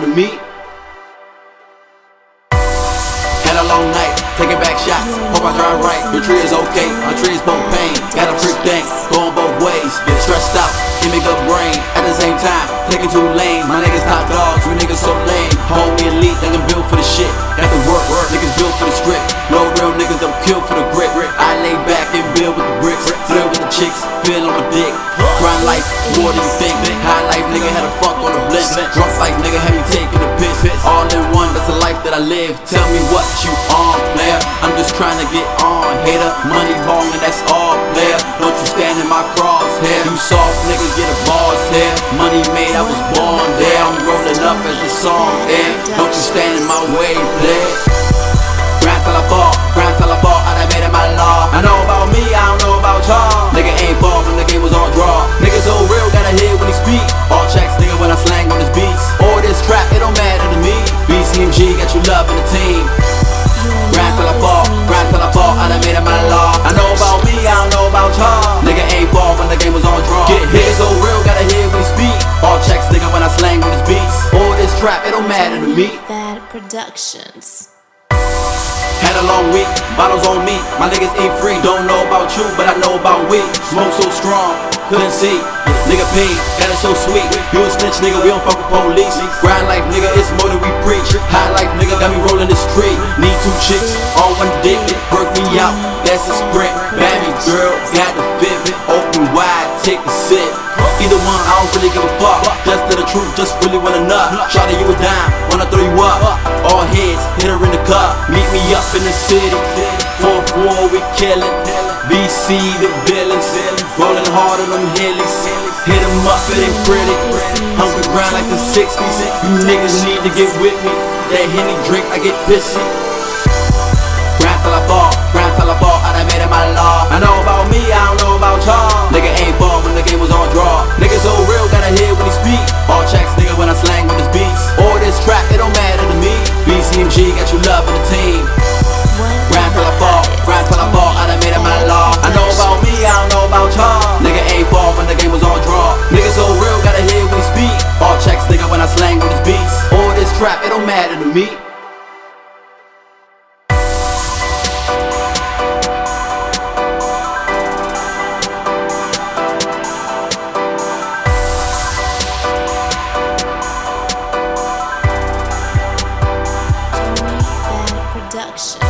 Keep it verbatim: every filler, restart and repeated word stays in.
to me. Had a long night, taking back shots. Hope I drive right, your tree is okay. My tree is propane, got a freak thing, going both ways. Get stressed out, give me good brain. At the same time, taking two lanes. My niggas top dogs, you niggas so lame. Homie elite, niggas built for the shit. Got the work, work, niggas built for the script. No real niggas that kill for the grit. I lay back and build with the bricks. Deal with the chicks, feel on my dick. Grind life, more than you think. High life, nigga had a fuck on the blitz. Drunk life, nigga had me taking the piss. All in one, that's the life that I live. Tell me what you on, player. I'm just trying to get on, hater. Money ballin', that's all, player. Don't you stand in my crosshair. You soft niggas get a boss here. Money made, I was born there. I'm rolling up as the song there. Don't you stand in my way, player. Grind till I fall, grind till I fall. I done made it my law. I know about me, I don't know about y'all. Nigga ain't ball when the game was on draw. Nigga so real, gotta hear when he speak. All checks, nigga, when I slang on his beats. All this crap, it don't matter to me. B C M G got you loving the team. Grind till I fall, grind till I fall. I done made it my law. I know about me, I don't know about y'all. Nigga ain't ball when the game was on draw. Get hit so real, gotta hear when he speak. All checks, nigga, when I slang on his beats. All this crap, it don't matter to me. That Productions. Had a long week, bottles on me. My niggas eat free, don't know about you, but I know about we. Smoke so strong, couldn't see. Nigga paid, got it so sweet. You a snitch, nigga, we don't fuck with police. Grind life, nigga, it's more than we preach. High life, nigga, got me rolling this tree. Need two chicks, all one dick. Work me out, that's a sprint. Baby girl, got the vivid. Open wide, take a sip. Either one, I don't really give a fuck. Just to the truth, just really wanna nut. Shawty, you a dime, wanna throw you up. All heads, hit her in the cup. Meet me up in the city. Fourth wall, we killin'. V C, the villains. Rollin' hard on them hillies. Hit 'em up, it ain't pretty. Hungry grind like the sixties. You niggas need to get with me. That Henny drink, I get pissy. Grind till I fall, grind till I fall. I done made it my law. I know about me, I don't know about y'all. Nigga ain't ball when the game was on draw. Nigga so real, gotta hear when he speak. All checks, nigga, when I slang on his beats. All this trap, it don't matter to me. B C M G got you loving the team. Grind till I fall, grind till I fall. I done made it my law. I know about me, I don't know about y'all. Nigga ain't ball when the game was on draw. Nigga so real, gotta hear when he speak. All checks, nigga, when I slang on his beats. All this trap, it don't matter to me. Production.